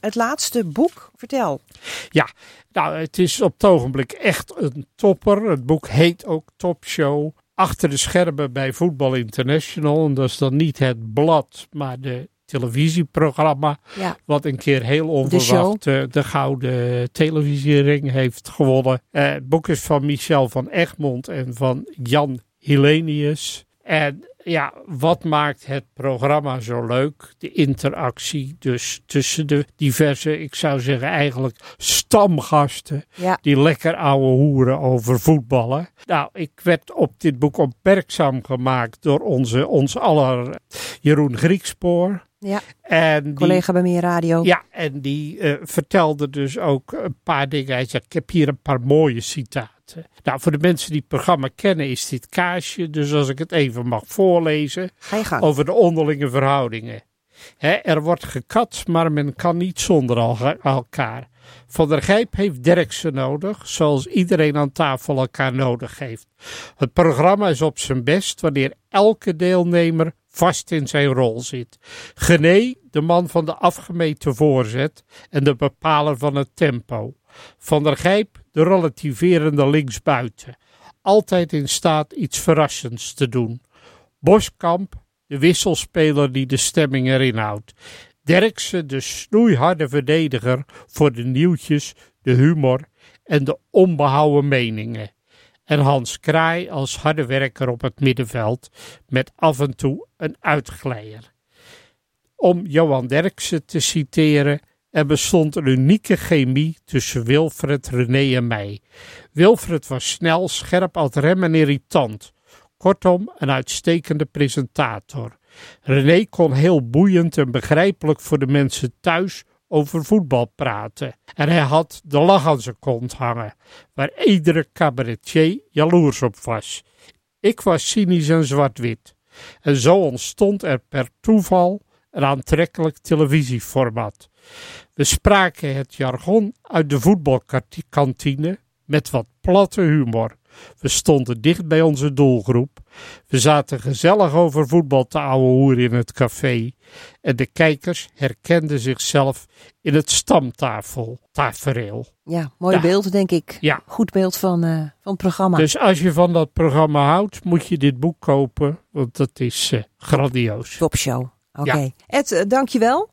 het laatste boek. Vertel. Ja, nou, het is op het ogenblik echt een topper. Het boek heet ook Top Show. Achter de schermen bij Voetbal International. En dat is dan niet het blad, maar de televisieprogramma. Ja. Wat een keer heel onverwacht de gouden televisiering heeft gewonnen. Het boek is van Michel van Egmond en van Jan Hillenius. En ja, wat maakt het programma zo leuk? De interactie dus tussen de diverse, ik zou zeggen eigenlijk stamgasten. Ja. Die lekker ouwe hoeren over voetballen. Nou, ik werd op dit boek opmerkzaam gemaakt door ons aller Jeroen Griekspoor. Ja, en collega bij Meer Radio. Ja, en die vertelde dus ook een paar dingen. Hij zei, ik heb hier een paar mooie citaten. Nou, voor de mensen die het programma kennen is dit Kaasje. Dus als ik het even mag voorlezen. Ga je gang. Over de onderlinge verhoudingen. Er wordt gekat, maar men kan niet zonder elkaar. Van der Gijp heeft Derksen nodig, zoals iedereen aan tafel elkaar nodig heeft. Het programma is op zijn best wanneer elke deelnemer vast in zijn rol zit. Gené, de man van de afgemeten voorzet en de bepaler van het tempo. Van der Gijp, de relativerende linksbuiten. Altijd in staat iets verrassends te doen. Boskamp, de wisselspeler die de stemming erin houdt. Derksen, de snoeiharde verdediger voor de nieuwtjes, de humor en de onbehouden meningen. En Hans Kraai als harde werker op het middenveld met af en toe een uitglijer. Om Johan Derksen te citeren, er bestond een unieke chemie tussen Wilfred, René en mij. Wilfred was snel, scherp als rem en irritant. Kortom, een uitstekende presentator. René kon heel boeiend en begrijpelijk voor de mensen thuis over voetbal praten. En hij had de lach aan zijn kont hangen, waar iedere cabaretier jaloers op was. Ik was cynisch en zwart-wit. En zo ontstond er per toeval een aantrekkelijk televisieformat. We spraken het jargon uit de voetbalkantine met wat platte humor. We stonden dicht bij onze doelgroep. We zaten gezellig over voetbal te ouwehoeren in het café. En de kijkers herkenden zichzelf in het stamtafereel. Ja, mooi beeld denk ik. Ja. Goed beeld van het programma. Dus als je van dat programma houdt, moet je dit boek kopen. Want dat is grandioos. Top show. Oké. Ed, dankjewel.